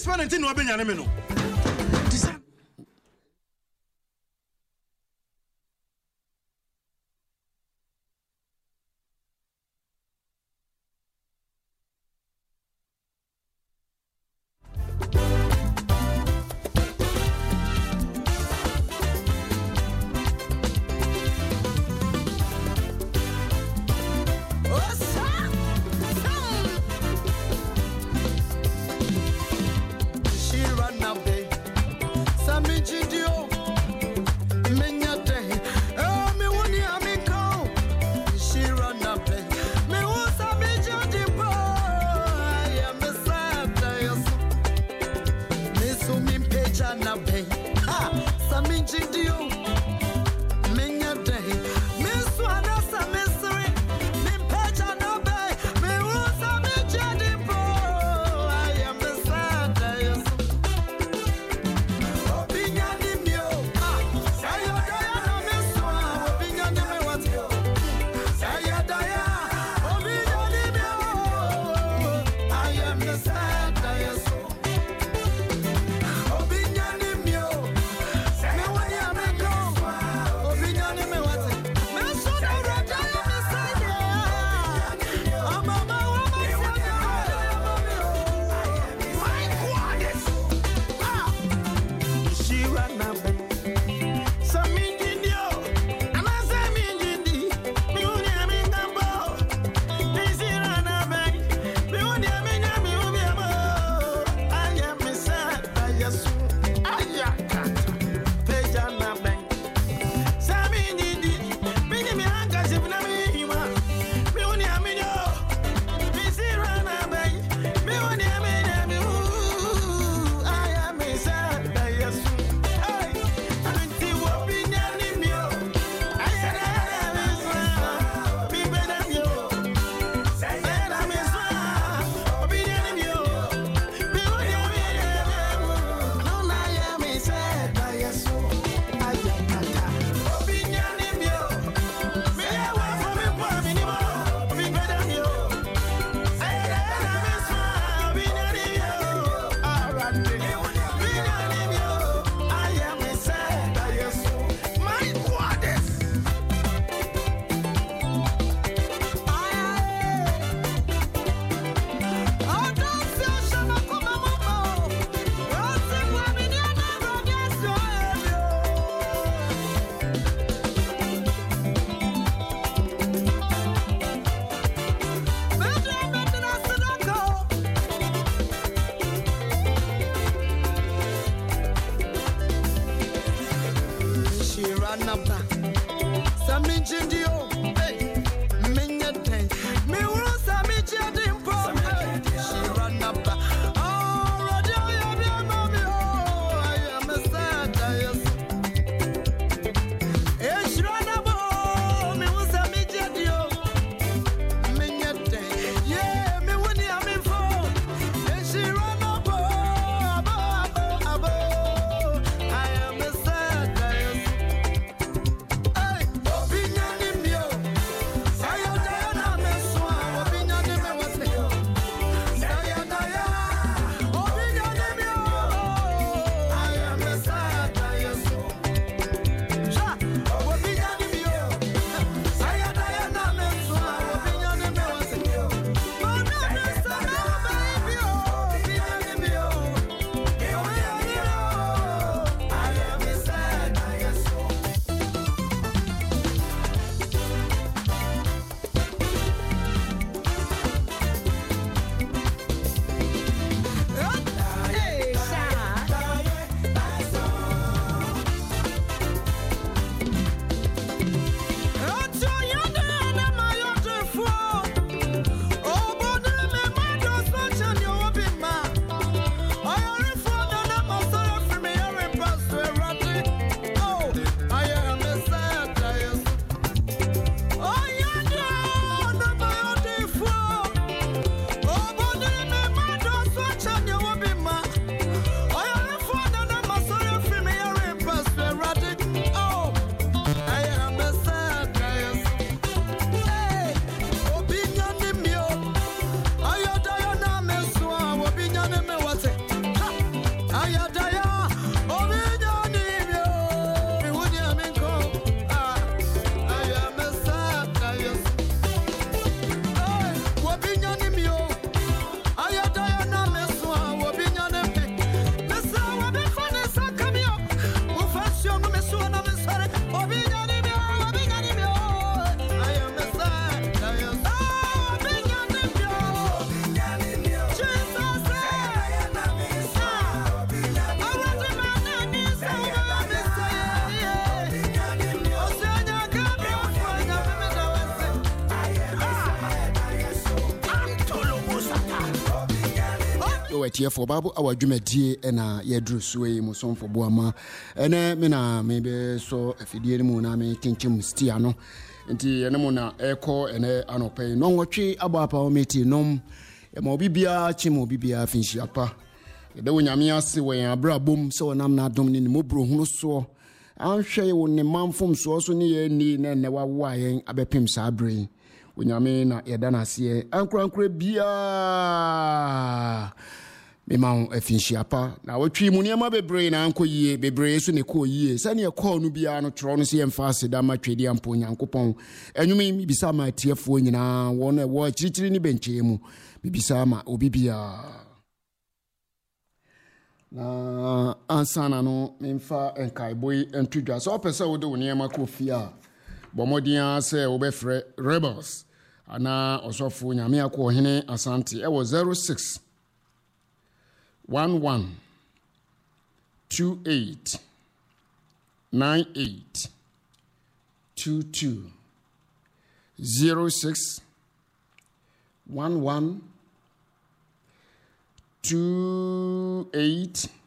this one until no Benjamin. wetie for babu awadwumadie na yedru suwe mu sonfo boama ene me na me be so afidie mu na me tinchim stia no nti ene mu na eko ene anope no nwotwe abapa o meti nom e ma obibia chimo bibia finshi apa de wonyame ase wen abrabom se wonam na adom ni mo bro hunu so anhwe wo ne manfom so so ne ye ni na ne wawa yen abepim sa abre wonyame na yeda na ase ankurankura bia me ma afinshi apa na wotwi mu niam bebre na ankoyie bebre so ne koyie sane e call no bia no tro no se yemfa ase da ma twedi ampo nyankopon enwumi mi bisa ma tiefo nyina won e wo chirichiri ni benche mu bibisa ma obibia na ansana no memfa enkaiboi entudwa so opese wo de wo niam akofia bomodia se wo be frɛ rebels ana osofo nyame akɔ hene asante e wo 06 11 28 98 22 06 11 28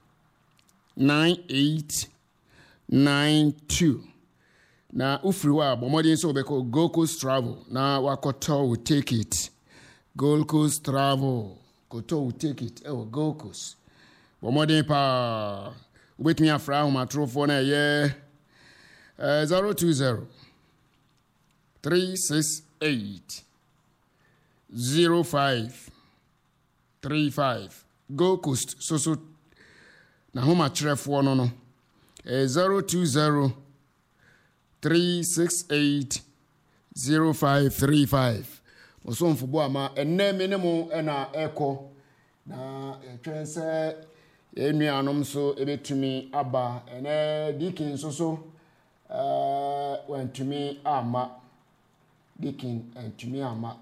98 92 na ufriwa bomodin so beko Gold Coast Travel na wakoto will take it Gold Coast Travel koto will take it Gold Coast bomodin pa ubetimi afra homa trofo na ye 020 368 0535 Gold Coast so na homa trefo no 020 368 0535 osomfo bo ama enne minimum na eko na etwense enuanom so ebetumi aba ene dikin so wantumi ama dikin entumi ama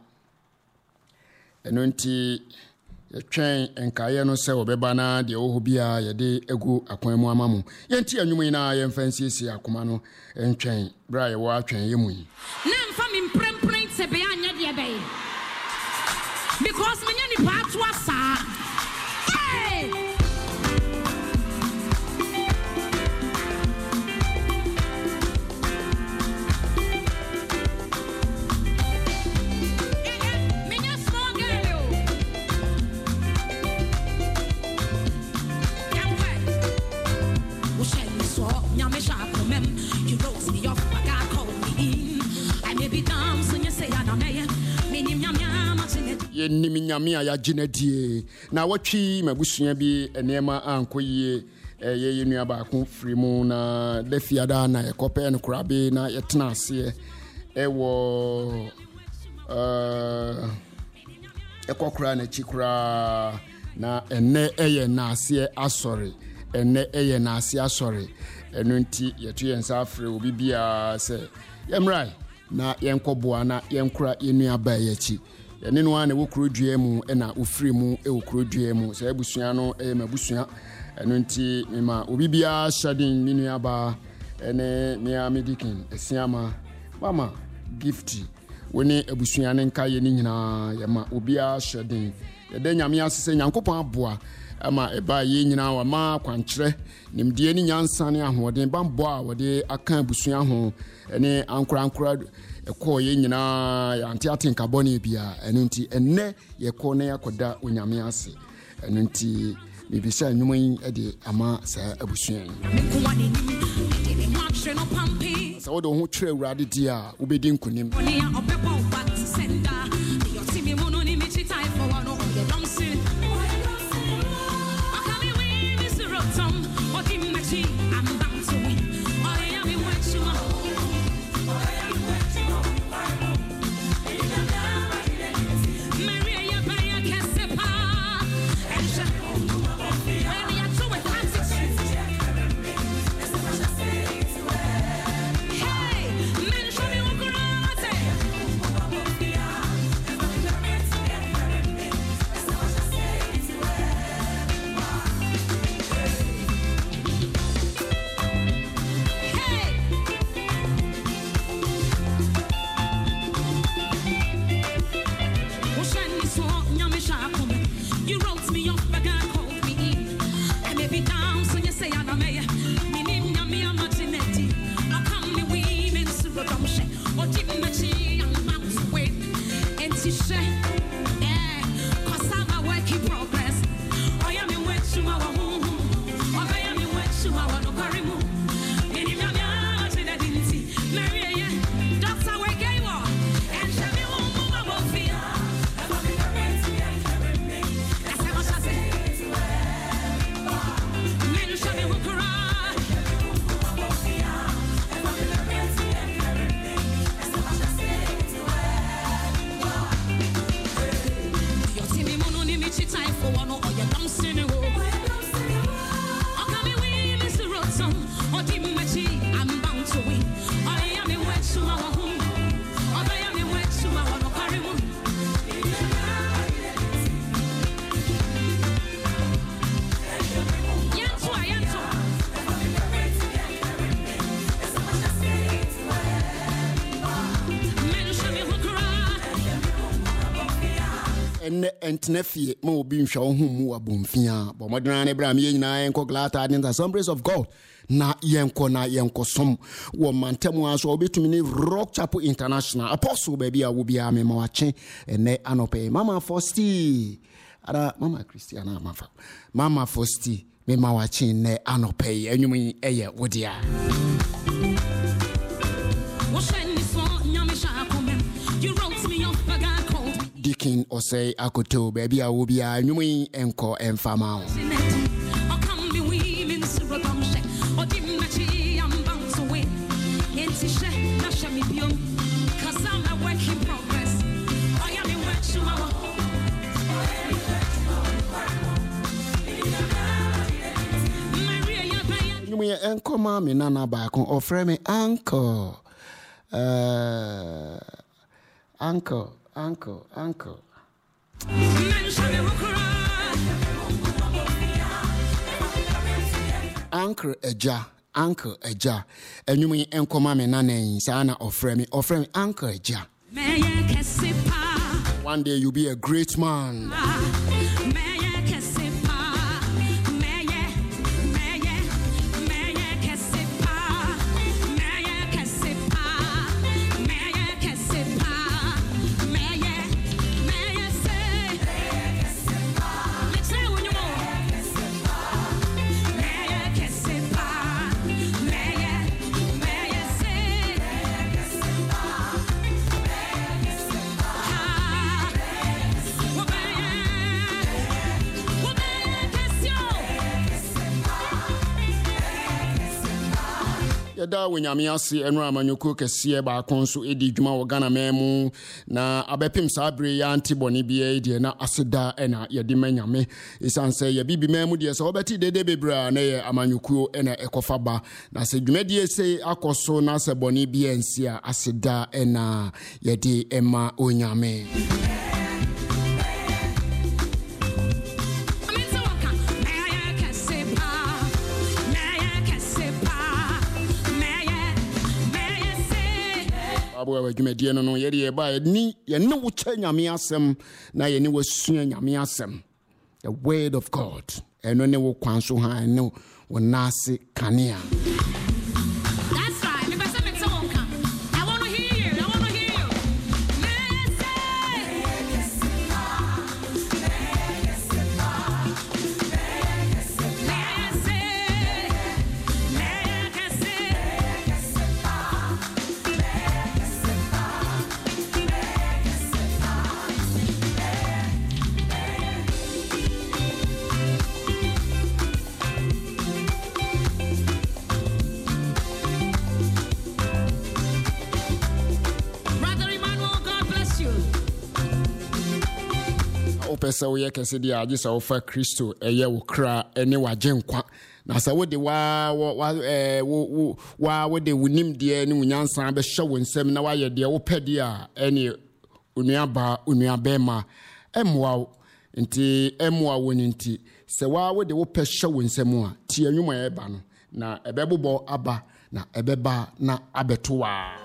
enonti etwen enkaye no se obeba na de oho bia ye de egu akwan mu amamu yenti anwum ina ye mfansiesie akoma no entwen bra ye wo atwen ye mu yi na mfa mi mprempren se be anya de be because menya ni part wasa hey yenimi nyame a yaginadie na watwi mabusua bi enema ankoyie ye nua ba ko frimu na defiada na yekope en kurabe na yetena ase ewo ekokura na chikura na enne eye na ase asori enne eye na ase asori enu nti yetu yensa afre obi bia se yemrai na yenkoboa na yenkura yenua ba yechi ene no ane wo kurodua mu na ofiri mu wo kurodua mu se abusua no mabusua eno nti mema obi bia shadin minua ba ene mia medikin esiama mama gifty woni abusua ne nka ye ni nyina ye ma obi a shadin ye de nyame asese nyankopon aboa ama eba ye nyina wa ma kwankyere nimdie ni nyansa ne ahoden bambo a wode aka abusua ho ene ankura eko ye nyina ya antiatin carboni bia eno nti enne ye ko na yakoda onyame ase eno nti bibisa nwuma yi de ama sa abusua sa wodo ho twere urade dia ubedi nkunim You wrote me off. Entnefie mo bi nhwa ho mu abomfia bo modena ne bra me nyina enko glata in the assemblies of God na yenko som wo mantemu aso obetumi ni Rock Chapel International apostle baby a wo bia me ma wache ene anope Mama Fosti ara Mama Christiana mafa Mama Fosti me ma wache ne anope enwumi eye wodia Dikin or say Akoto, baby, I will be a new enko and farmer. You mean enko mommy nana back or frame me uncle. Uncle. Uncle Eja. And you mean Uncle Mammy Nana, Sana or Fremi Uncle Eja. One day you'll be a great man. Da when yamiasi enra amanyoko kese ba konso edi dwuma wo Ghana memu na abepim sabre ya antiboni bia de na aseda ena yedi manyame isanse ye bibi memu de so obeti dede bebra na ye amanyoko ena ekofa ba na se dwumadi ese akoso na se boni bia nsia aseda ena yedi ema onyame Abo dwumadie no ye de ba ni ye ne wo cha nyame asem na ye ne wo sua nyame asem the word of God eno ne wo kwan so ha ne wo nase kanea. That's right. Me pesa me so onka. I want to hear you. Pesa wo ye kese dia age sa wo fa Kristo eye wo kra ene waje nkwa na sa wo de wo de wunim de ne munyansa be hye wo nsem na wa ye de wo pede a ene unuaba ma emwa nti emwa wo nti se wo de wo pe hye wo nsem a ti anwuma ye ba no na ebebobo aba na ebeba na abetowa.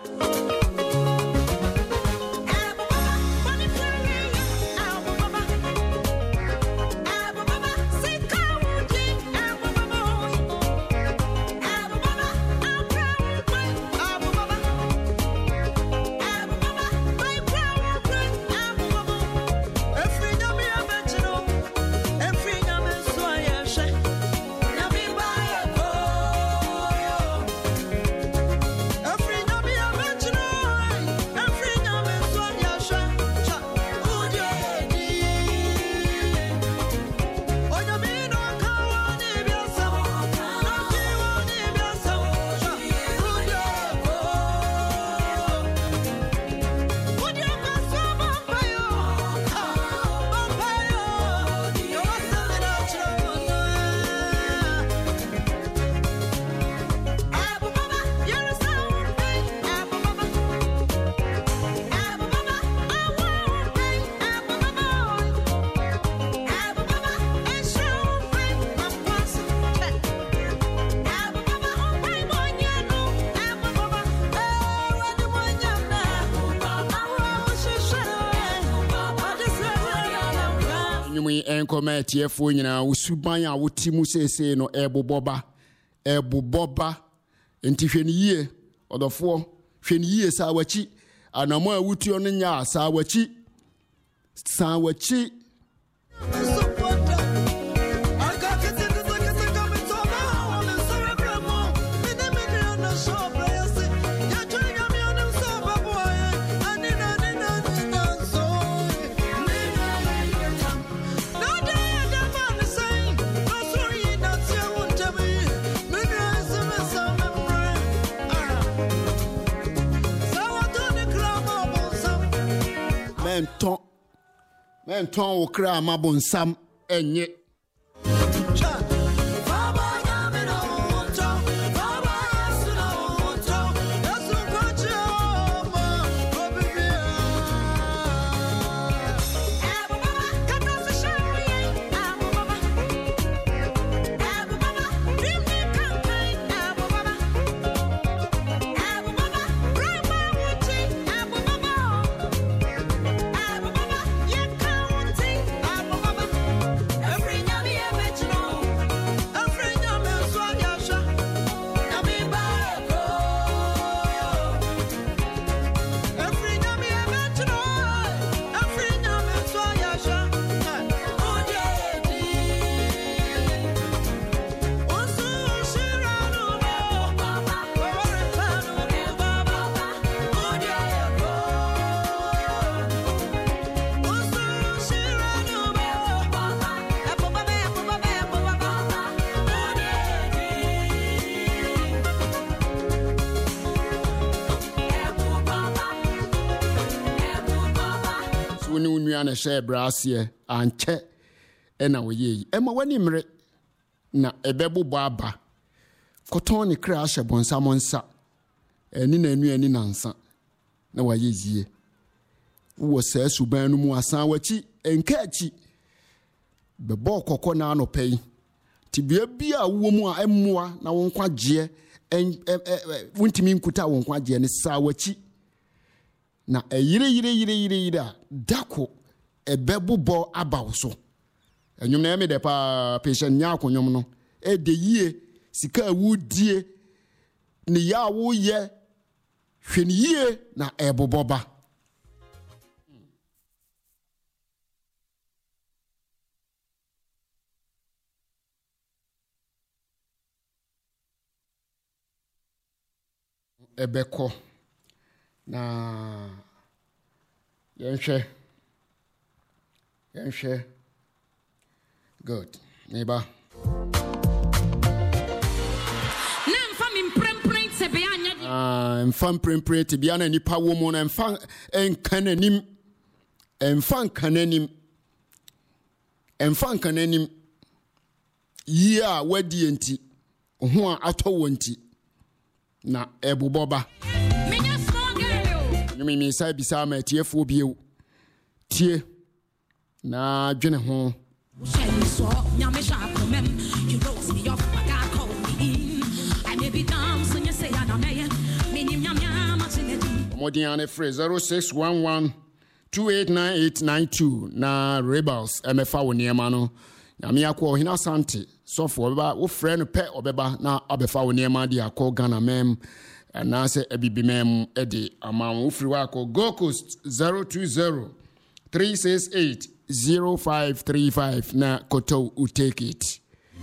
Africa, Yumi enkoma TF nyina usubanya wutimu sese no eboboba enti hweni yie odofo hweni yie sa wachi anamo awutuo no nya sa wachi Menton okra mabonsam enye na share brasie anche ena woye ema wani mre na ebebu baba koton ni kra hye bonsamonsa eni na enu ani nansa na waye yie wo sa suban no mu asan wachi enka achi bebo kokko na anopai tibia bia wo mu a emmoa na wonkwa gye wuntimi nkuta wonkwa gye ne sa wachi na yire dako ebebubo abawso enyum na me de pa patient nya akonyum no de yie sika awudie ni ya wo ye hweni yie na eboboba ebeko na yenhwe good neighbor mfam prempre te bia na nipa wo mu na mfa nkananim yi a wadi enti ho a atɔ wonti na ebuboba mi sai bisa ma tiefo bio tie na dwene ho Modiane free 0611289892 na rebels MFA woniema no nyame akọ hina sante sofo obeba wo frɛ no pɛ obeba na abefa woniema di akọ Ghana mem na se ebibi mem edi ama wo free wa akọ Go Coast 020-368-0535 na koto u take it.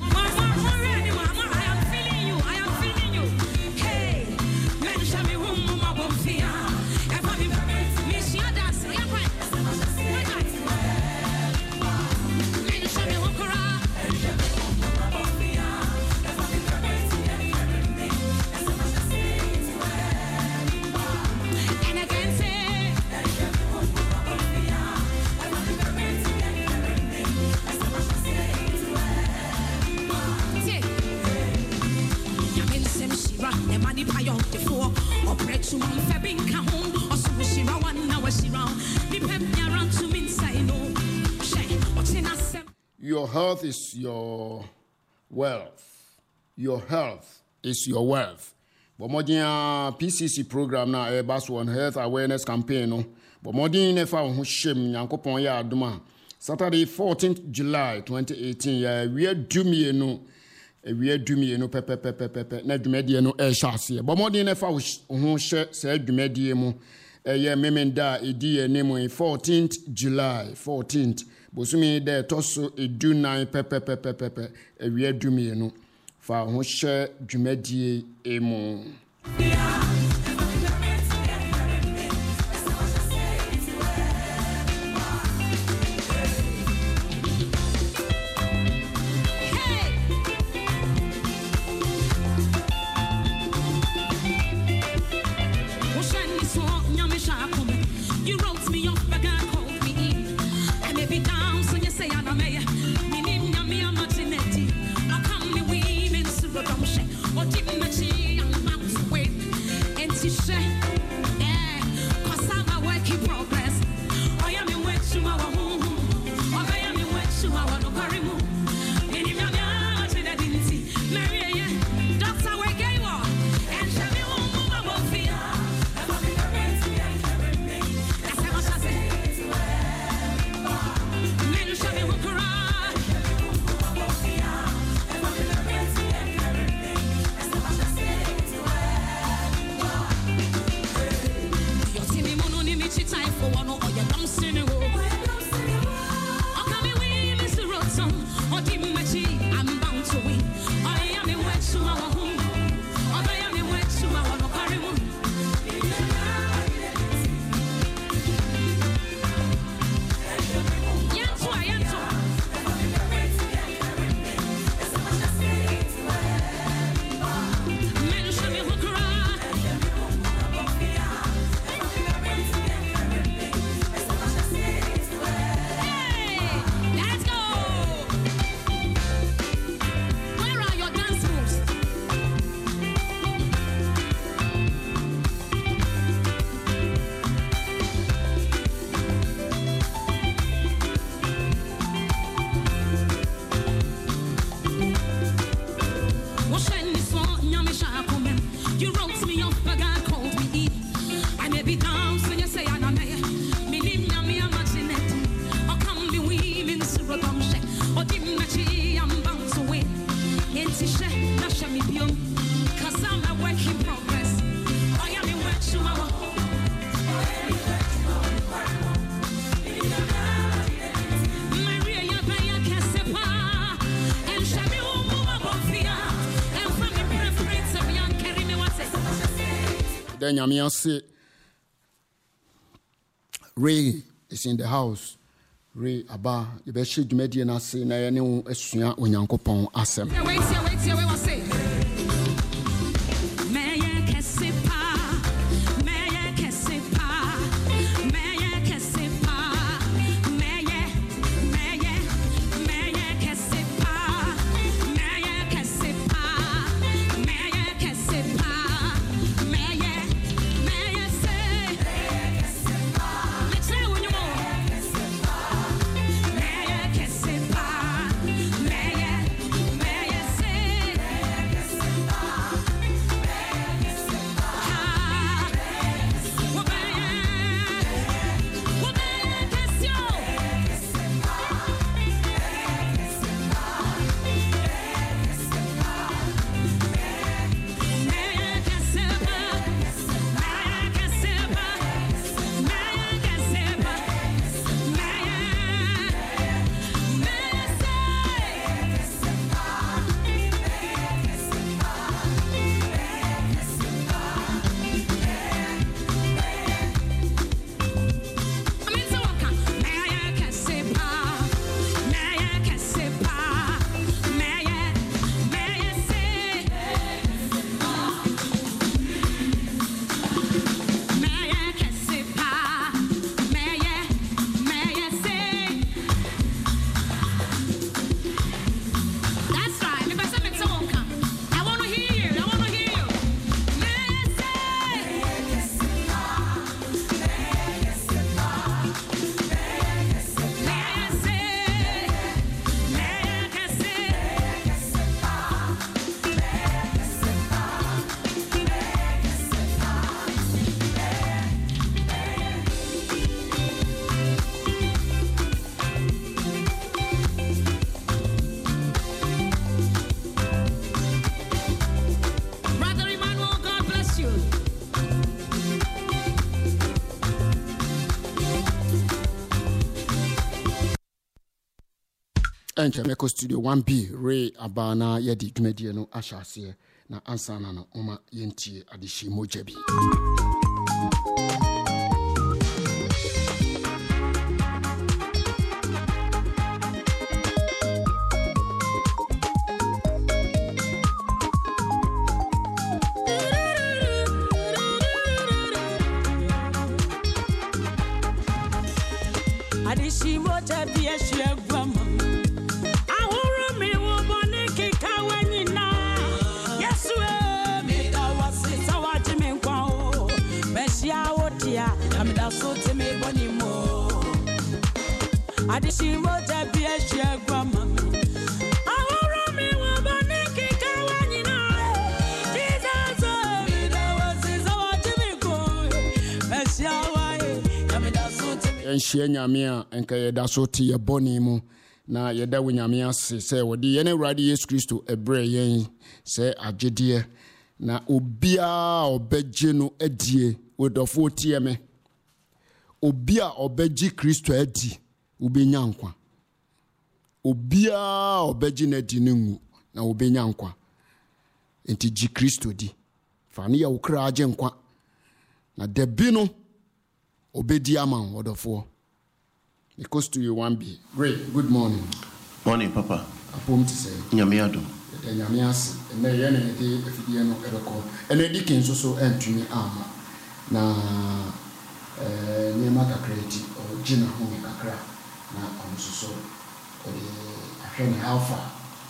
Your health is your wealth. Your health is your wealth. Bomodia PCC program na Ebas One Health Awareness Campaign no. Bomodi nefa ho hyem Yankopon ya adoma. Saturday 14th July 2018 we are dumienu pepe na dwumadie no ehwase bo modern na fa ho hye se dwumadie mu ye memenda edi enemu 14th July 14th bosumi de toso edu 9 pepe we are dumienu fa ho hye dwumadie emu. Nyamiase Ray is in the house. Ray Aba, the best dwumadie na se na ye ne wo asua Onyankopɔn asɛm. ɛnkyɛ mɛkɔ studio 1B Ray Abana yɛde dwumadie no ahyɛ aseɛ na ansa na no ɔma yɛntie adehye mogya bi. Enhyia nyame a enka yɛda so te yɛ bɔne mu na yɛda wo nyame ase sɛ wɔde yɛn Awurade Yesu Kristo ɛbrɛ yɛn sɛ agyedeɛ na obia ɔbɛgye no adie wodɔfo tie me obia ɔbɛgye Kristo adi wobɛnya nkwa obia ɔbɛgye no adi no ngu na wobɛnya nkwa enti gye Kristo di fa ne yɛ wo kra agye nkwa na dabi no obedi aman wodofo. It goes to you 1B. Great. Good morning. Morning, Papa. Apom to say. Nyamiado. The Nyamias and the Yanadi Fidiano Ereco. And the Dickens also entering armor. Na Niamaka Creti or Gina Home Kakra. Na also so. The Alpha.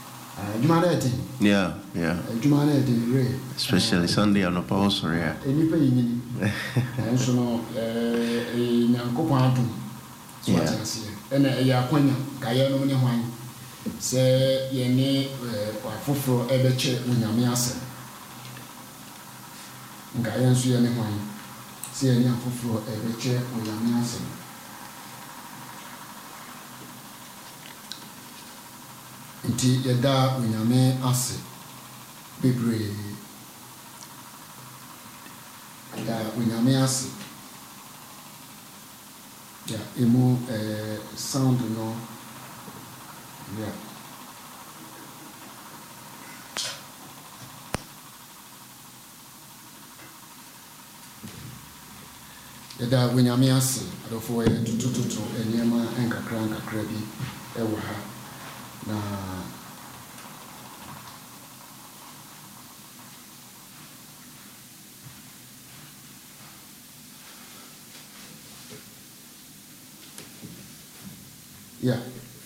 Yeah. Especially Sunday on the pause, yeah. Any paying and so no, Nankopadu. And a Yaquina, Gayano Wine. Say, Yene, Fufro, Ebeche, Unyamiasa. Gayan Suyane Wine. Say, Yan Fufro, Ebeche, Unyamiasa. Nti yɛda unyame ase bebree yɛda unyame ase ya emu sound no ya yɛda unyame ase adofo yɛ tutututu nneɛma nkakra bi ɛwɔ ha na yeah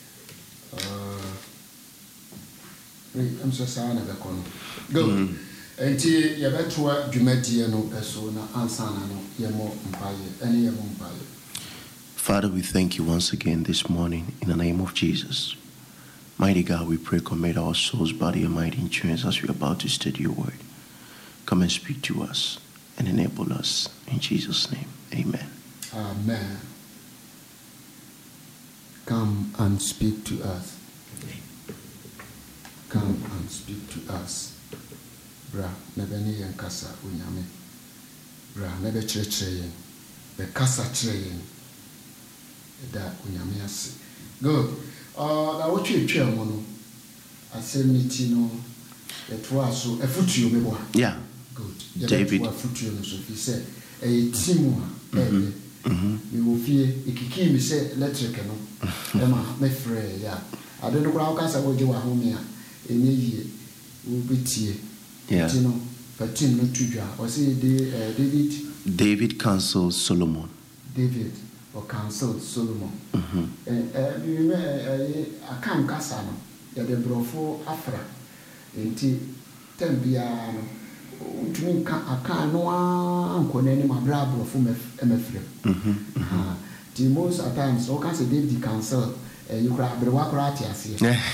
I'm so sorry na bekono go enti ye betwa dwumadie no eso na ansana no ye mo mpaye ene ye mo mpaye. Father, we thank you once again this morning in the name of Jesus. Mighty God, we pray, commit our souls, body, and mind in chains as we are about to study your word. Come and speak to us and enable us. In Jesus' name, amen. Amen. Come and speak to us. Come and speak to us. Bra, nebeni yen kasa unyame. Bra, nebe chere yen. Be kasa chere yen. Da unyame ase. Good. Na what you tell mono asemniti no etwa so efutuo mebo. Yeah. Good. David efutuo no so fi say e timu me wo fie ekiki mi say electric no e ma me frɛ ya ade no kura ka sa wo je wa ho me a enye yie wo betie. Yeah. You know, fatim no tudwa o say David counselled Solomon. David or counsel Solomon. I can't casano. Ya de brofo afra. Enti tembia no. To me aka no anko na ni mabra brofo emefre. The most at times o can say David counsel you cry brewa kra atiase.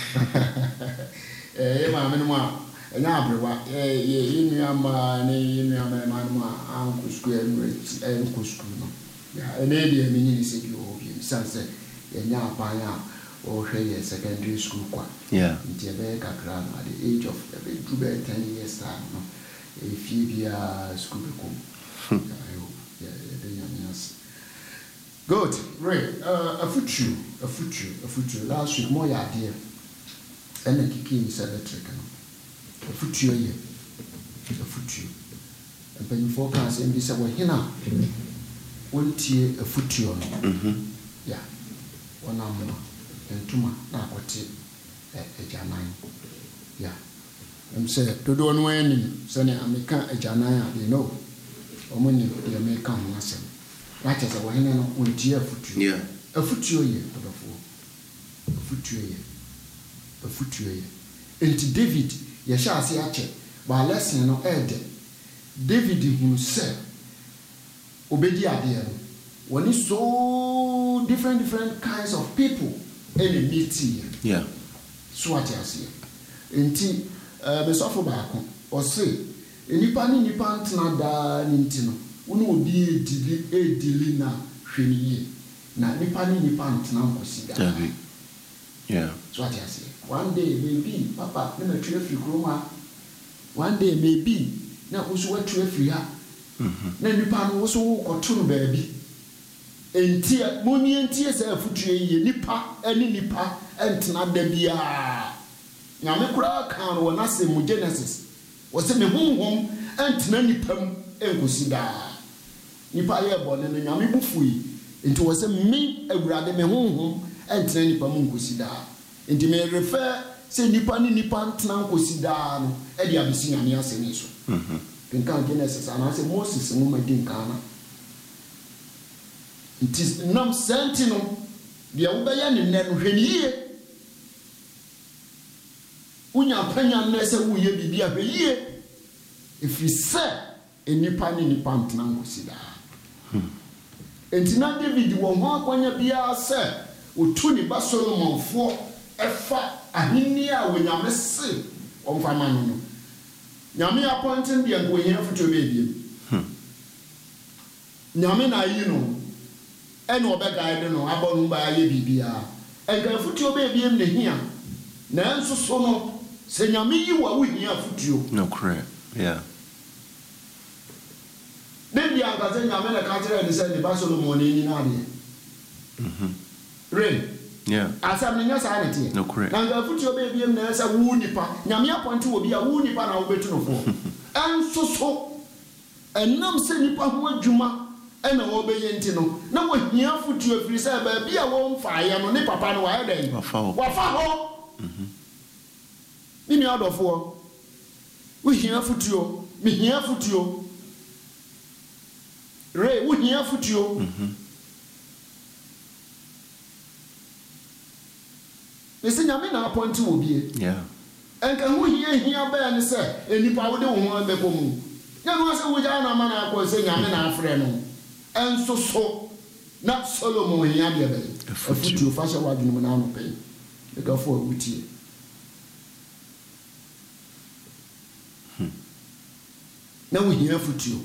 Ma me no ma enya brewa ye nuama ne nuama ma anko school enko school no. Yeah, and then meaning is you obi sanse yenya apanya or hwe secondary school kwa. Yeah. Nti ebe kakra na at the age of ebe 10 years time no. If you be school become. I hope. Yeah, good. Right. A future. Last week more idea. ɛna kiki ni sɛ electric no afutuo yɛ afutuo mpanyinfoɔ kan sɛ mbi sɛ wɔhena wɔntie afutuo no ya wɔnam no ntoma na akɔte agyanan ya sɛ dodoɔ no anim sɛne ameka agyanan a they know ɔmo ne deɛ meka ho asɛm na kyerɛ sɛ wɔhene no wɔntie afutuo afutuo yɛ ɔdɔfoɔ afutuo yɛ enti David yɛhyɛ ase akyɛ ba lesson no ɛɛdɛ David hunu sɛ obedi adeɛ no wɔne so different kinds of people ɛna meeting so ate aseɛ enti besɔfo baako ɔse nipa ne nipa ntena daa ne nti no wo ne obi edili na hwɛ ne yie na nipa ne nipa ntena nkosi daa so ate aseɛ one day maybe papa ne matwe afiri kurom a one day maybe na wo so watwe afiri ha na nipa no wo so kɔto no baabi enti moni enti sɛ afutuo yie nipa ani nipa ntena da bia nyame kura kan wɔ na sɛ mu Genesis wɔ sɛ me honhom ntena nipa mu enkosi daa nipa yɛ bɔne no nyame bufui enti wɔ sɛ me awurade me honhom ntena nipa mu nkosi daa enti me refer sɛ nipa ni nipa ntena nkosi daa no ɛde abisi nyame asɛm so kan Genesis ana sɛ Moses no ma din kana nti nam senti no deɛ wobɛyɛ ne nɛ no hwɛ ne yie wonya panya nnɛ sɛ woyɛ biribi a hwɛ yie ɛfiri sɛ nipa ne nipa ntena nkosi daa enti na David wɔ ho akwanya biara sɛ otu ne ba Solomonfoɔ ɛfa ahenni a wonyame se ɔmfama no no nyame appointing deɛ nko hia foto bebiem nyame na yi no ɛna ɔbɛgaide no abɔ no ba ayɛ bibia ɛnka foto bebiem ne hia na nso so no sɛ nyame yi wa wo hia foto no correct David anka sɛ nyame na ka kyerɛ ne sɛ ne ba Solomon ni na adeɛ Rain asam nya sa na tie no correct na nga foto bebiem na sɛ wo nipa nyame appointing obi a wo nipa na wo betu no fo enso so enam sɛ nipa ho adwuma ɛna wo bɛyɛ nti no na wo hia foto afiri sɛ ba bia wo mfaayɛ no ne papa no wa ɛdɛn wafa ho ni mi adɔfo wo hia foto mi hia foto Ray wo hia foto Ese nyame na appoint wo bie. Enka hu hia ba ne se enipa wo de wo ho abeko mu. Nya no ase wo ja na ma na akọ se nyame na afre no. Enso so na Solomon hia bia ba. Afutu fa sha wadwene mu na no pe. E ka fo awutie. Na wo hia afutu.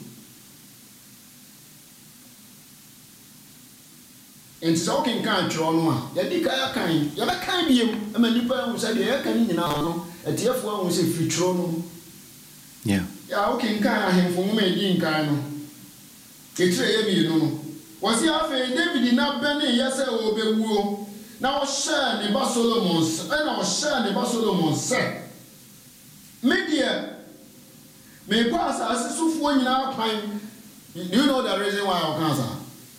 And so can can't draw no. Yadika kind, Yaba kind be a manipa who said, I can in our a dear for was a future. Yeah, okay, kind him for me in kind. It's a heavy, Was he after David in that Benny, yes, I will be woo. Now share the Solomons, and I'll share the Solomons, sir. Media may pass as a soup when you are pine. Do you know the reason why I'll cancer?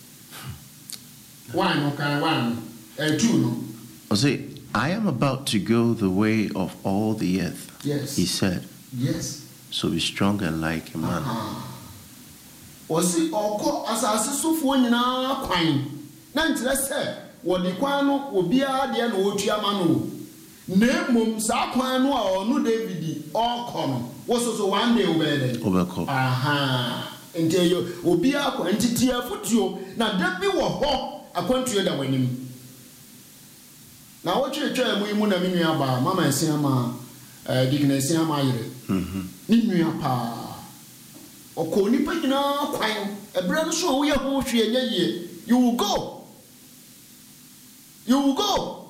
One, two, no. I am about to go the way of all the earth. Yes. He said. Yes. So be strong and like a man. Was it all as I saw for you now, quine? Nancy said, what the quano will be a dear no Chiamano. Name mum Saquano or no David or common. Was also one day over. Aha. Until you will be a quantity of foot you. Now, that be what. A country that when him. Now, what you try, we want to mean about Mamma and Siama, Digness Siama. Ninu pa. Or call Nipina, quine, a brand show we are home. You will go. You will go.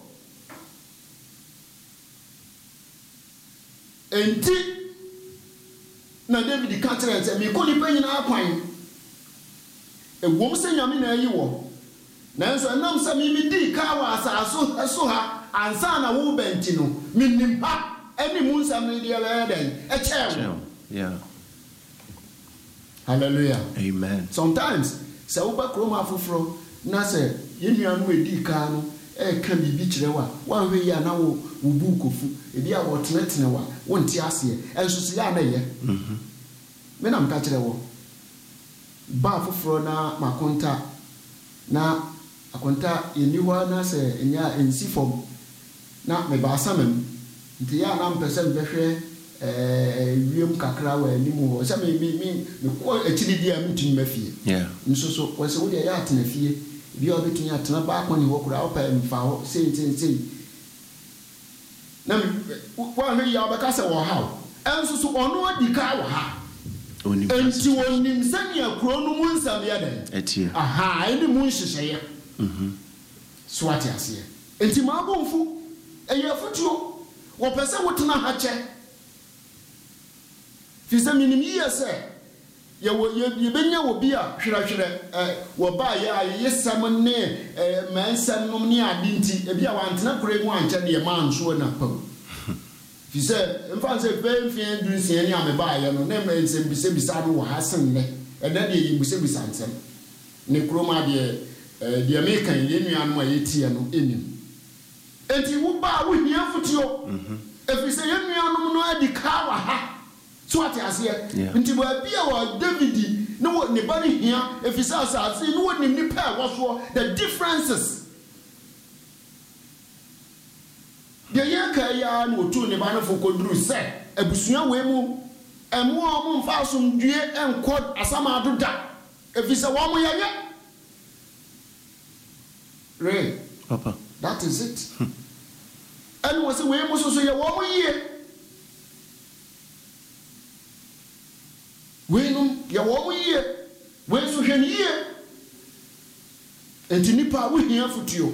And now, David the Catcher and me call Nipina quine. A woman saying, I mean, you walk. Nanso nam sa mi di ka wa asaso ha ansana wo benti no minim ha any munsam ne dia den a chair. Yeah. Hallelujah. Amen. Sometimes se wo ba kroma foforo na se yenuanu edi ka no ka bibi kire wa hwe ya na wo bu kofu ebi a wo tenetene wa wo nti ase enso se ya na ye me na mka kire wo ba foforo na makonta na akonta eni ho na se enya ensi fom na me ba samem nti ya na mpese mbehwe wiem kakra wa animu ho se me ko akiri dia mtun mafie yeah nso so wo se wo dia ya atena fie bi obetun ya atena ba akoni ho kura opa mfa ho sei na wa hwe ya obeka se wo ha enso so ono adika wo ha enti wonim sani akro no mu nsam ya den etie aha eni mu nhyehyeye so ati ase enti ma abomfu eye futuo wo pese wotena ha che fisa minim yese ye benya wo bia hwerahwere wo ba ya yesam ne mansam nom ne adinti e bia wantena kure mu anche ne ma nso na pa fisa mfanse pemfie dunsie ne ameba ya no ne ma nsem bisa no wo hasen ne eda de yi bisa nsem ne kroma de American ye nuanu a yetie no enim enti wo ba wo hia futio efise ye nuanu no adika wa ha so ati ase nti bo bia wa David no wo ne ba ne hia efise asase no wo nim ni pa wo so the differences de ye ka ya no tu ne ba no fokodru se abusua we mu emu o mu mfa asomdue enkod asama adoda efise wo mo ye Ray, Papa. That is it. And was a way most of your 1 year. When your 1 year, when so can year, and to Nipa will hear for you.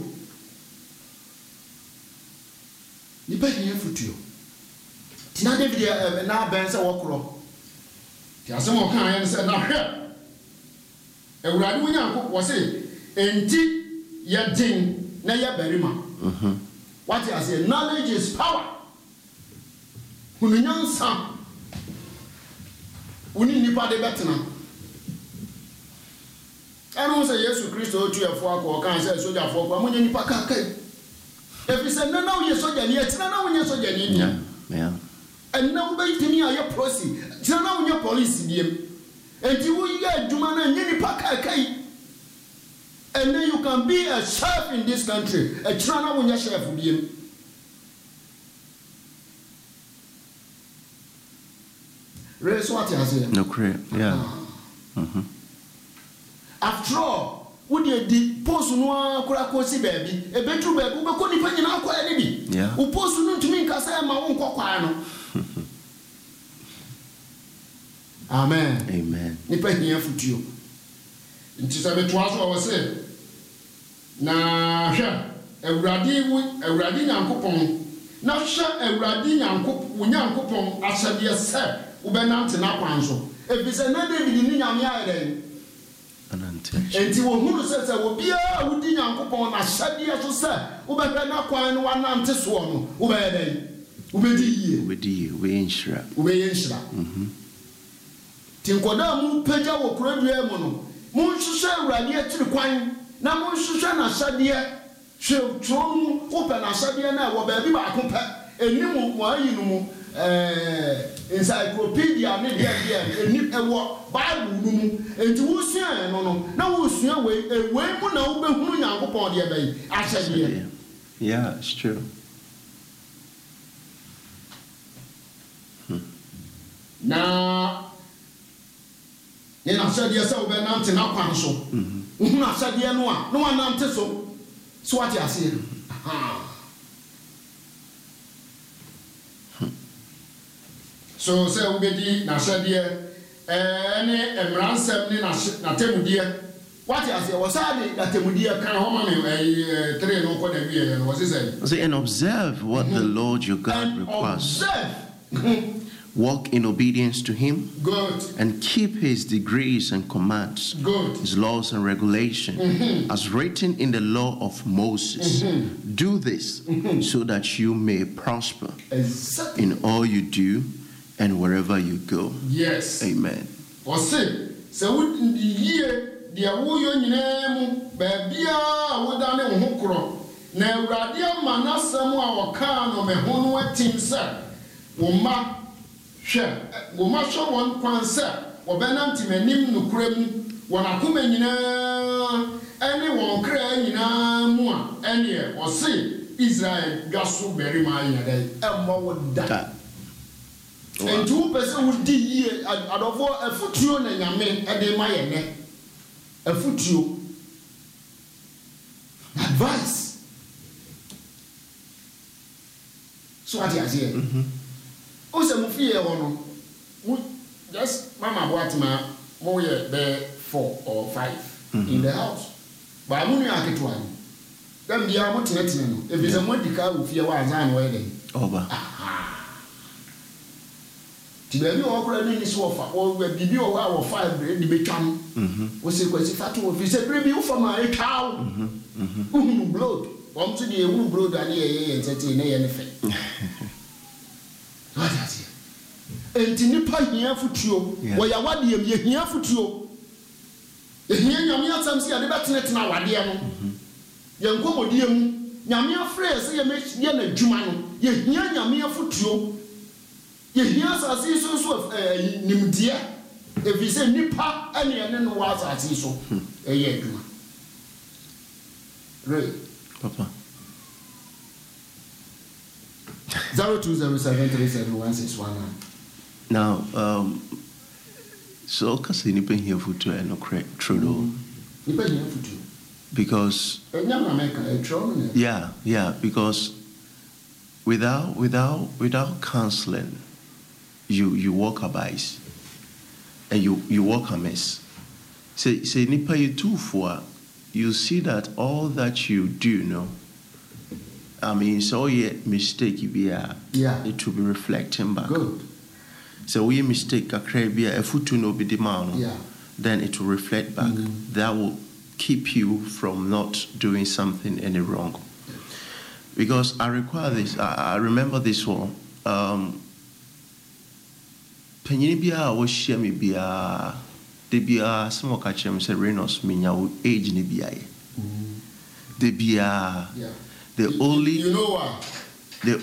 Nipa here for you. Tina David now bends a walk rock. There are some more kinds and not here. A Radwin was it, and ya ding na ya berima what I say knowledge is power hunyansa uni nipa de betena anu say Jesus Christ o tu afo akọ kan say soja afo akọ amunya nipa kakai if say na wo ye soja ni etina na wo ye soja ni yeah and na wo be timi aye prosi tina na wo ye police biem enti wo ye adwuma na nye nipa kakai. And then you can be a chef in this country. A China when you chef with him. Raise what you say? No crap. Yeah. After all, would you di post no kurakosi baby? A bedroom baby, but couldn't find an aqua enemy. Yeah. Who post no to me because I am my own coquano. Amen. Amen. Nipa here for you. Nti sabe twaso wa se na hwa Awurade Nyankopon na hwa Awurade Nyankopon asade se ubenante na kwan so efise na David ni nyame ayeden anante enti wo hunu se wo bia wudi Nyankopon na asade so se ubehwe na kwan no wanante so no ubeyeden ubedi we inshira tinkoda mu pagya wo kuradua mu no Munshusha Awurade atiri kwan na munshusha na asade hwetrom open asade na wo ba bi ba akopa enimu mo ayi no mu encyclopedia ne dia eni ewo Bible no mu enti wusua no na wusua we mu na wo behunu Nyankopon de bai asade yeah it's true na na asade se wo be nante na kwan so uhunu asade no a no nante so ati ase so se wo be di na asade ne emransem ne na temudie what ase wo sade na temudie kan ho ma me 3 no ko da wie no wo say and observe what the Lord your God requires walk in obedience to him, Good. and keep his decrees and commands, Good. his laws and regulations, as written in the law of Moses. Do this so that you may prosper Exactly. in all you do and wherever you go. Yes. Amen. Ɔse sɛ wodi yie deɛ woyɛ nyinaa mu baabia wodane wo ho korɔ na Awurade ama n'asɛm a wɔkaa no me ho no atim sɛ wo mma hwɛ wɔn kwan sɛ wɔbɛnante m'anim nokorɛ mu wɔn akoma nyinaa ɛne wɔn kra nyinaa mu a ɛneɛ ɔse Israel dwa so barima ayɛ dɛ ɛmmɔ wo da. And two person would do ye out of a footio and yamin at the Mayenne. A footio. Advice. So what I say? Also, Mufia on just Mama Watma, more there 4 or 5 in the house. But I'm only at one. Then the amount if it's a medical, if you are on wedding. Over. Ti baabi a wɔkora ne so wɔfa wɔwɔ bibi wɔ hɔ a wɔfa de betwam wɔsɛ kwasi fato wɔ fi sɛ bere bi wofa ma etwa wo wohunu blood wɔn nso deɛ ehunu blood a ne yɛ nsɛte ne yɛ ne fɛ wɔde ase enti nipa hia fotuo wɔyɛ awadeɛ mu yɛhia fotuo yɛhia nyame asɛm sɛ yɛde bɛtenetena awadeɛ no yɛn nkɔmmɔdeɛ mu nyame afrɛ sɛ yɛ n'adwuma no yɛhia nyame fotuo. Yehia asase so nimdeɛ efi sɛ nipa ɛne ɛne no wɔ asase so ɛyɛ adwuma. Right. Papa. 0207371619. Now, so kasi nipa here for to no correct true Nipa here for to. Because yeah, because without counseling, you walk abyss and you walk amiss. Say nipa you too for you see that all that you do, no. I mean, so mistake it will be reflecting back. Good. So we mistake a foot no be demand, then it will reflect back. That will keep you from not doing something any wrong. Because I require this. I remember this one. Penyini bia wo share me bia de bia some ka chem say Reynolds minya wo age ni bia ye. De bia the only you know what? The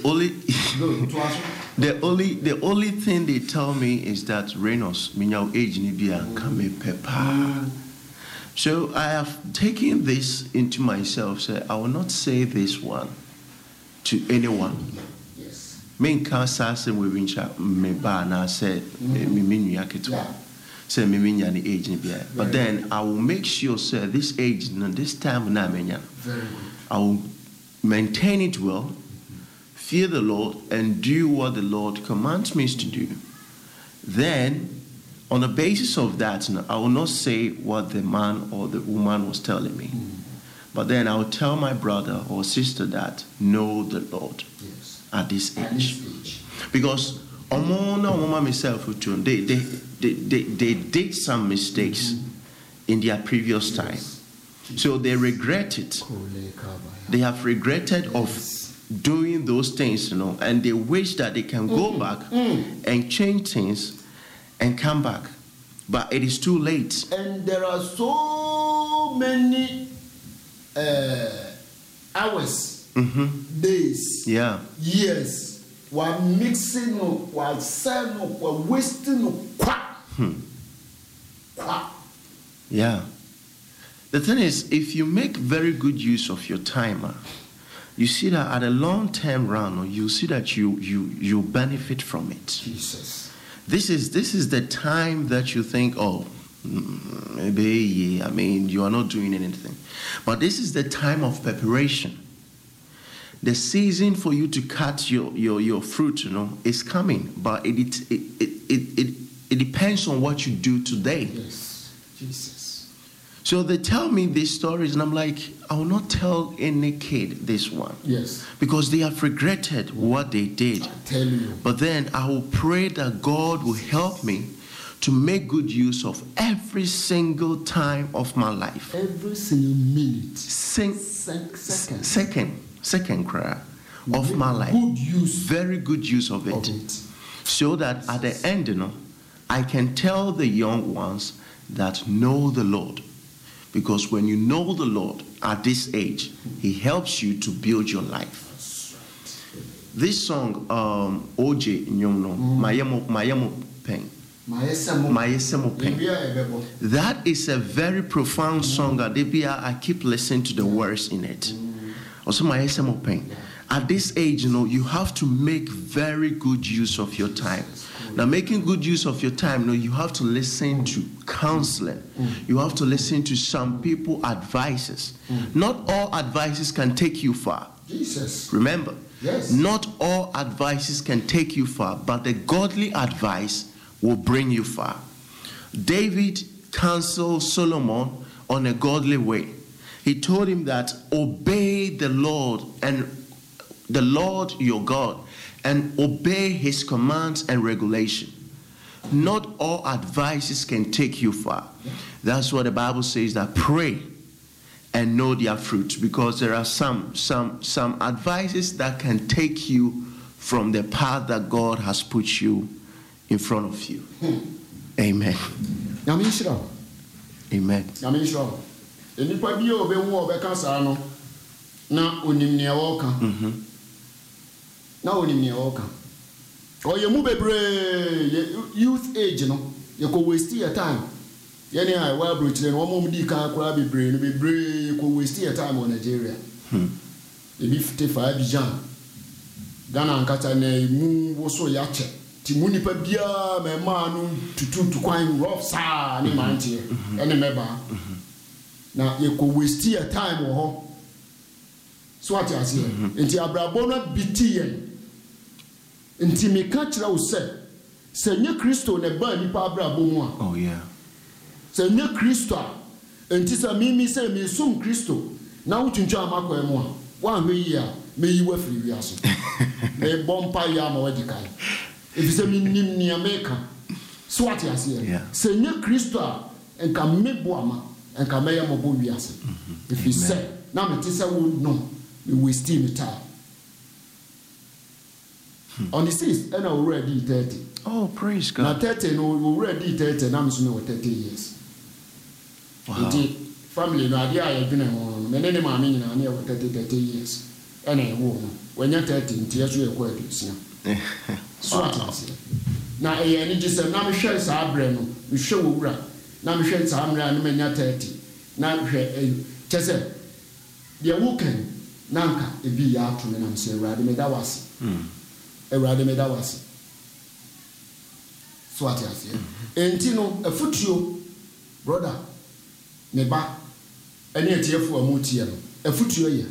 only thing they tell me is that Reynolds minya wo age ni bia kame pepa. So I have taken this into myself. Say I will not say this one to anyone. Men can't say we wincha me ba na say me nua ketwa say me nya ni age ni bia, but then I will make sure say this age no this time na menya I will maintain it well, fear the Lord and do what the Lord commands me to do. Then on the basis of that, I will not say what the man or the woman was telling me, but then I will tell my brother or sister that know the Lord. At this age. Because myself they did some mistakes in their previous time. So they regret it. They have regretted of doing those things, and they wish that they can go back and change things and come back. But it is too late. And there are so many hours. Days, years, while mixing, while selling, while wasting, Yeah. The thing is, if you make very good use of your time, you see that at a long-term run, you see that you benefit from it. Jesus. This is the time that you think, oh, maybe I mean you are not doing anything, but this is the time of preparation. The season for you to cut your fruit, is coming, but it depends on what you do today. Yes, Jesus. So they tell me these stories, and I'm like, I will not tell any kid this one. Yes. Because they have regretted what they did. I tell you. But then I will pray that God will help me to make good use of every single time of my life. Every single minute. Second cry of my life. Good use. Very good use of it. So that at the end, I can tell the young ones that know the Lord. Because when you know the Lord at this age, He helps you to build your life. This song, OJ Nyono, Mayemo Pen. That is a very profound song. I keep listening to the words in it. Also, Mayemo Pen. At this age, you have to make very good use of your time. Now, making good use of your time, you have to listen to counseling. You have to listen to some people's advices. Not all advices can take you far. Jesus. Remember, yes. Not all advices can take you far, but the godly advice will bring you far. David counseled Solomon on a godly way. He told him that obey the Lord and the Lord your God, and obey His commands and regulation. Not all advices can take you far. That's what the Bible says, that pray and know their fruit, because there are some advices that can take you from the path that God has put you in front of you. Amen. Amen. Now only me oka. Or you move youth age, you go waste your time. Yenny I well Britain, one moment you can't grab a brain, you go waste your time on Nigeria. The 55 Jan. Ghana and Katane moon was so yache. Timuni Pabia, my man to quine rough sa, any man here, any member. Now you go waste your time or so what I say, into Abrabona BTN. Nti me ka kira wo se nye Kristo ne ba ni pa abra bomu a. Oh yeah. Se nye Kristo a nti se mi se me sum Kristo na wo twuntu amakwa mu a wa hwe yi a me yi wa firi wiaso. Me bompa ya ma wadi kai. If se mi nim ni America. So what I say. Se nye Kristo a enka me boama enka me ya mo bo wiase. If you say na me ti se wo no me waste me time. On the 6th, and already 30. Oh, praise God. Now 30, no, already 30, and I'm soon 30 years. Wow. Family, no idea I've been on. Many of my meaning, I near 30 years. And I won't. When you're 30, tears you a quite so what I say. Now, I need to say, now, Michelle Sabreno, we show right. Now, Michelle Samra, and when you're 30. Now, Chessa, the Woken, Nanka, a be out to me, and I'm saying, Radime, that was. Erade me da wase. So what I say. Enti no afutuo brother me ba ene etiefo amutie no afutuo ye.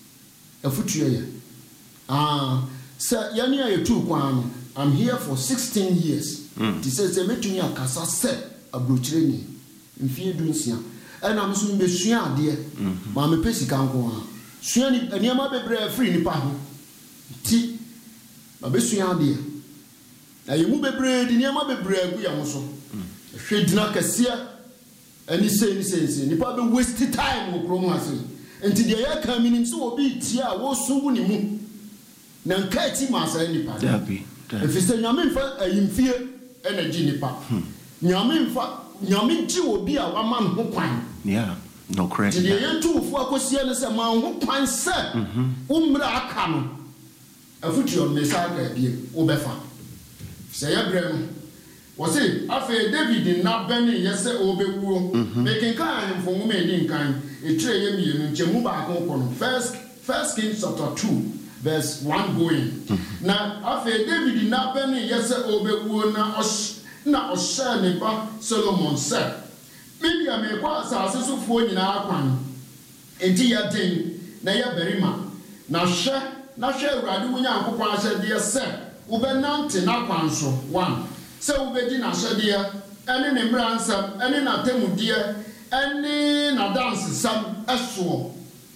So yani ayetu kwan no I'm here for 16 years. Ti say metumi akasa se abrochire ni mfie dunsia. And I'm so me sua ade ma me pesi kan ko a. Sua ni eniama bebre free ni pa ho. Ti abesua ade na yemu bebre di niam bebre agu ya so hwedina kase ani sei nipa be waste time wo krom ase enti de ya ka minim so obi tia wo sungu ni mu na nka ti ma asa nipa dabi if say nyame mfa ayimfie energy nipa nyame ji obi a wama no kwan no credit de ya tu fu akosia ne se ma ho kwan se umra aka no afutuo mesaga bie obefa se ya brem wo se afa David na bani yese obewuo making kan mfonwo me di nkan etire ye mienu nchemu ba akon no first Kings chapter 2 verse 1 going na afa David na bani yese obewuo na osha ne ba Solomon said media me kwa asase sofuo nyina akwan enti ya den na ya berima na hwe urade wunya ankopon ahyede se wo benante na kwanso one se wo bedi na ahyede ene ne mransam ene na temude any na dance some eso.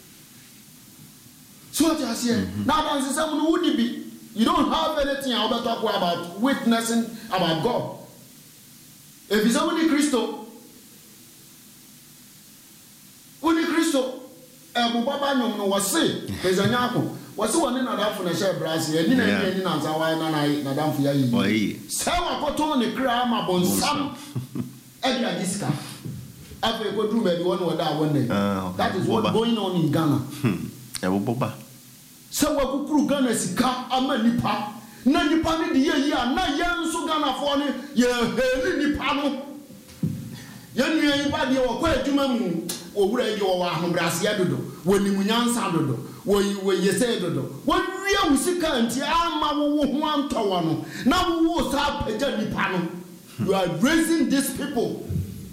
So what you say? Now dance some no would be. You don't have anything I will talk about witnessing about God. If it's only Christo, Baba no was say, there's a nyako. Was one in a for the share brass, and in any answer why na down for ye. Sawa cotton the crama on some Edgar Disca. After go through baby one day. That is what's going on in Ghana. Boba. So what could Ghana sika ama nipa. Na nipa ni di ye na yen so Ghana for ni ye heli nipa no. Yen yen nipa de wo kwa adwuma mu owura ye wo wa ahobrase dodo. Woni munyansa dodo. Wo yese dodo. Wo wi usika anti ama wo ho antowo no. Na wo sa pagya nipa no. You are raising these people.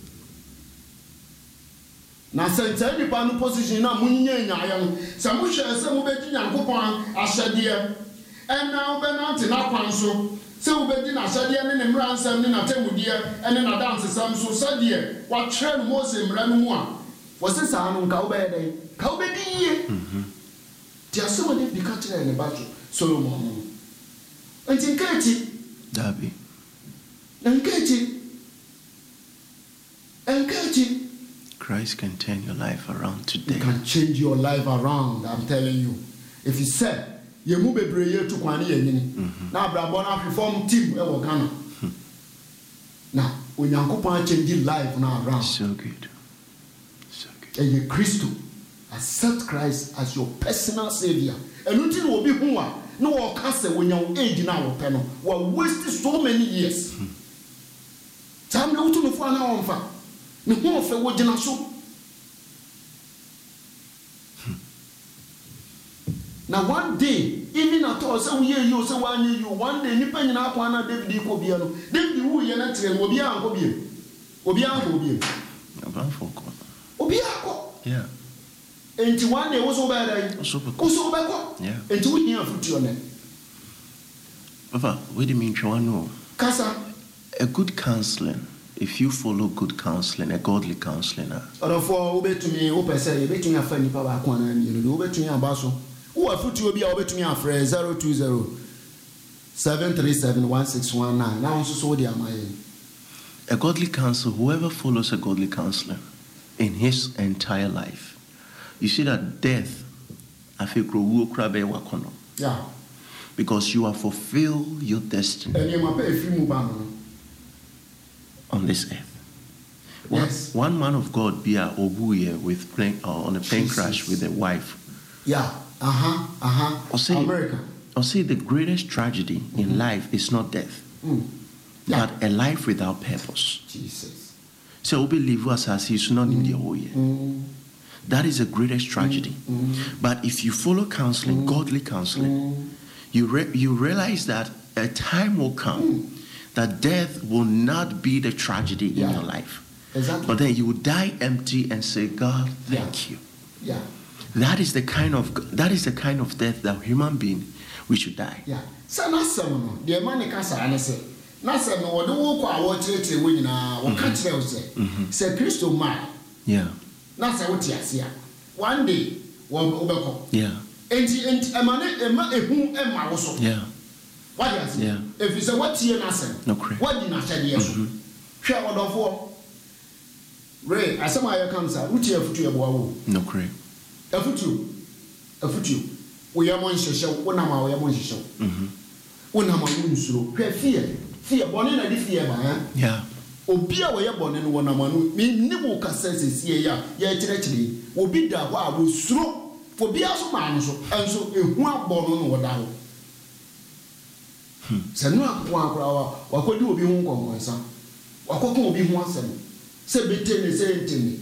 Na sentɛ nipa no position na munye nyaaya no sɛ mo hwɛ sɛ mo bɛdi Nyankopɔn ahyɛdeɛ ɛna wo bɛnante na kwan so sɛ wo bɛdi na ahyɛdeɛ ne ne mmaransɛm ne na temudeɛ ɛne na dansesɛm so sɛdeɛ watwerɛ no Mose mmara no mu a wɔse saa no nka wo bɛyɛ dɛn ka wo bɛdi yie ti asɛm ɔde bi ka kyerɛ ne ba Solomon no nti nka akyi Dabi nka akyi Christ can turn your life around today. He can change your life around, I'm telling you. If you said, you move a prayer to Kwani, now Brabona reform team, Ghana. Now, when Yankopa changing life now around. So good. So good. And you Christo, accept Christ as your personal savior. And nothing will be who no cancer when you're age now, panel. We're wasting so many years. Time no to the fun hour. No more for what you so. Now one day, even at all, some year you say 1 year you one day, you penny up one David Cobiano. David who you're not saying will be uncle Obianco. Obianco. Yeah. And one day was over also back. Yeah. And to hear foot your name. Papa, what do you mean, Chawano? Casa. A good counseling. If you follow good counseling, a godly counseling. Or for obey to me, open say, between a funny power, and you obey to me a basso. Who are foot you will be over to me a phrase 020 737 1619. Now, so dear my. A godly counsel, whoever follows a godly counselor in his entire life, you see that death, I feel, yeah. Because you have fulfilled your destiny. And you must pay a few on this earth. Yes. One man of God be a Obuye with plane on a plane crash with a wife. Yeah. America. I'll say the greatest tragedy in life is not death, but a life without purpose. Jesus. So we believe as he's not in the whole year. That is the greatest tragedy. But if you follow counseling, godly counseling, you realize that a time will come that death will not be the tragedy in your life. Exactly. But then you will die empty and say, God, thank you. Yeah. That is the kind of death that human being we should die. Yeah. So na some the man ka sa na say na say no wo wo kwa wo chire we nyina wo ka chire wo say Christo man. Yeah. Na say wo ti ase a one day wo obekọ. Yeah. Enti emane ema ehu ema wo so. Yeah. What you say? Yeah. If you say what you na say? No correct. What you na say there so? Hwe odofo. Ray, asema ya kansa, uti afutu ya bwa wo. No correct. Afutu. We are one shell, one of our one shell. One of my unsuro. Fear, born in a fear, yeah. Obia were born in one of my nibble casses here, yet actually will be that while we slow for Biaso man, and so a one born on what down. Senua, 1 hour, what could you be home, my son? What could be one son? Say, be 10 and 17.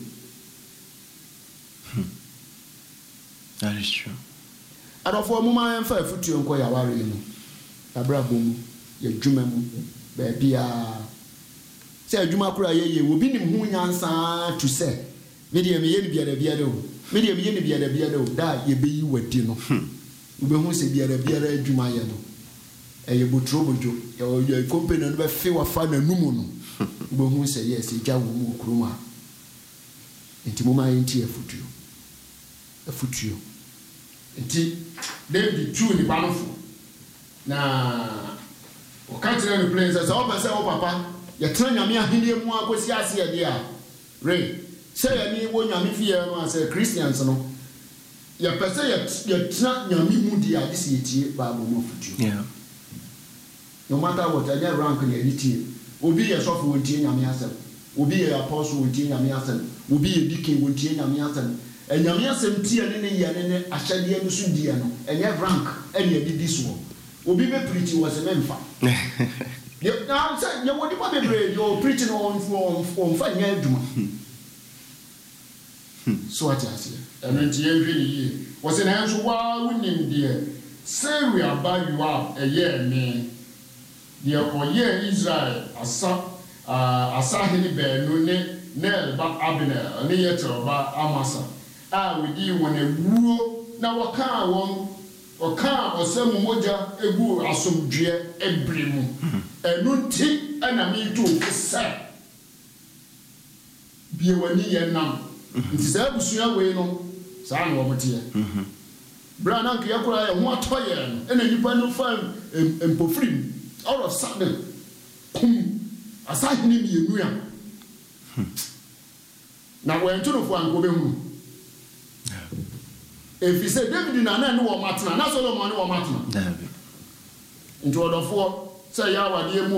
That is true. I don't for a moment and 5 foot you and quite a worry. A brabum, your jumamu, baby. Say, Jumakura, ye will be in whom answer to say. Medium yen be a beado, medium yen be a beado, that ye be you with dinner. You be who say be a beada Jumayano. And you would trouble you, your company and feel a fan and numono. You who say yes, a jawu kruma. nti moma yɛnti afutuo nti David tu nipa no fo na ɔka kyerɛ no plain sɛ wopɛ sɛ wo papa yɛtena nyame ahenni mu akɔsi ase yɛde a re sɛ yɛne wɔ nyame fie no a sɛ Christians no yɛpɛ sɛ yɛtena nyame mu di a de sɛ yɛtie Bible mu afutuo no matter what ɛnyɛ rank na yɛde tie obi yɛ sɔfo wɔntie nyame asɛm obi yɛ apostle wɔntie nyame asɛm obi yɛ deacon wɔntie nyame asɛm nyame asɛm tie ne yɛ ne ahyɛdeɛ no so die no ɛnyɛ rank ɛne yɛde di soɔ obi bɛ preach wɔ sɛ memfa na sɛ yɛwɔ nipa bebree yɛ preach no ɔmfa nyɛ adwuma so ate aseɛ ɛno nti yɛnhwɛ ne yie wɔ sɛ nanso waa wonim deɛ Seruia ba Yoab ɛyɛɛ me deɛ ɔyɛɛ Israel asahene baanu ne Ner ba Abner ne Yeter ba Amasa a wɔdi wɔn awuo na wɔkaa ɔsɛ mu mogya egu asomdue ebere mu ɛno nti ɛna meto ofo sɛ bie wani yɛ nam nti sɛ abusua wei no saa na wɔn teɛ bra na nka yɛkora yɛ ho atɔ yɛ no ɛna nipa no fa mpofirim all of sudden kum asahene mmienu a na wɔnto no fo anko bɛhu efi sɛ David na ne wɔ matena na Solomon ne wɔ matena nti ɔdɔfoɔ sɛ yɛ awadeɛ mu o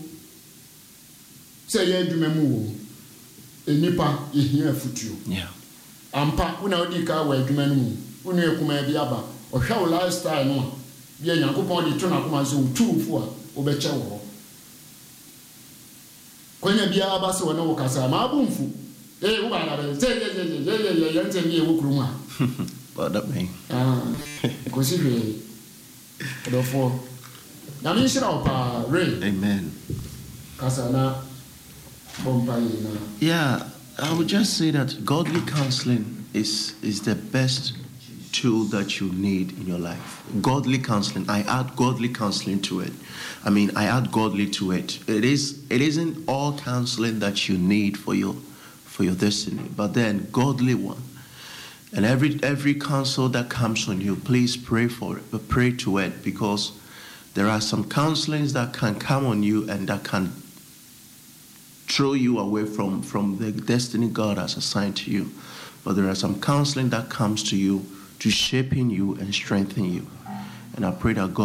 sɛ yɛ adwuma mu o enipa yɛhia afutuo ampa wona wodi ka wɔ adwuma no mu wonu ekuma bi aba ɔhwɛ wo lifestyle no a bi Nyankopɔn de to na koma so tuufo a wobɛkyɛ wɔ hɔ kwanya bia aba sɛ wɔ ne wo kasa ma abomfu wo ba na bɛ sɛ yɛ ntɛm yɛ wo kurom a Well, that mean. Consider therefore. Now, you should have rain. Amen. Kasana, yeah, I would just say that godly counseling is the best tool that you need in your life. Godly counseling. I add godly counseling to it. I mean, I add godly to it. It isn't all counseling that you need for your destiny, but then godly one. And every counsel that comes on you, please pray for it, but pray to it, because there are some counselings that can come on you and that can throw you away from the destiny God has assigned to you. But there are some counseling that comes to you to shape in you and strengthen you. And I pray that God